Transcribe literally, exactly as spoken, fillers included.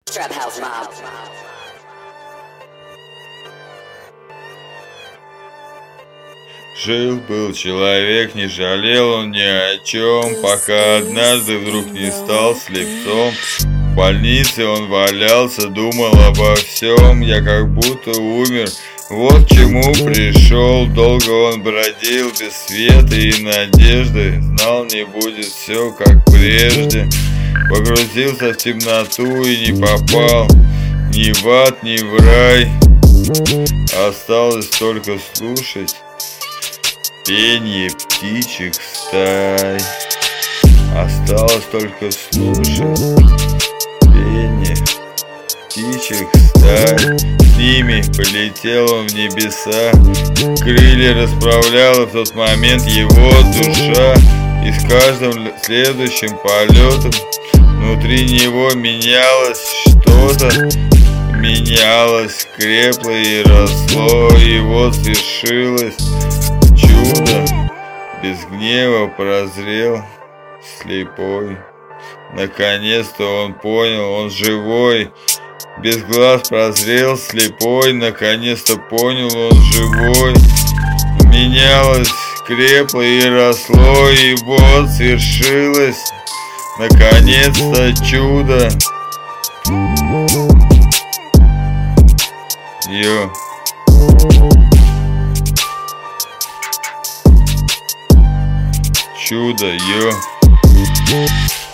Trap House Mob. Жил-был человек, не жалел он ни о чем, пока однажды вдруг не стал слепцом. В больнице он валялся, думал обо всем, я как будто умер, вот к чему пришел. Долго он бродил без света и надежды, знал, не будет все как прежде. Погрузился в темноту и не попал ни в ад, ни в рай. Осталось только слушать пение птичьих стай. Осталось только слушать пение птичьих стай. С ними полетел он в небеса, крылья расправляла в тот момент его душа. И с каждым следующим полетом внутри него менялось что-то, менялось, крепло и росло, и вот свершилось чудо. Без гнева прозрел слепой. Наконец-то он понял, он живой. Без глаз прозрел слепой. Наконец-то понял, он живой. Менялось, крепло и росло, и вот свершилось наконец-то чудо. Йо. Чудо, йо.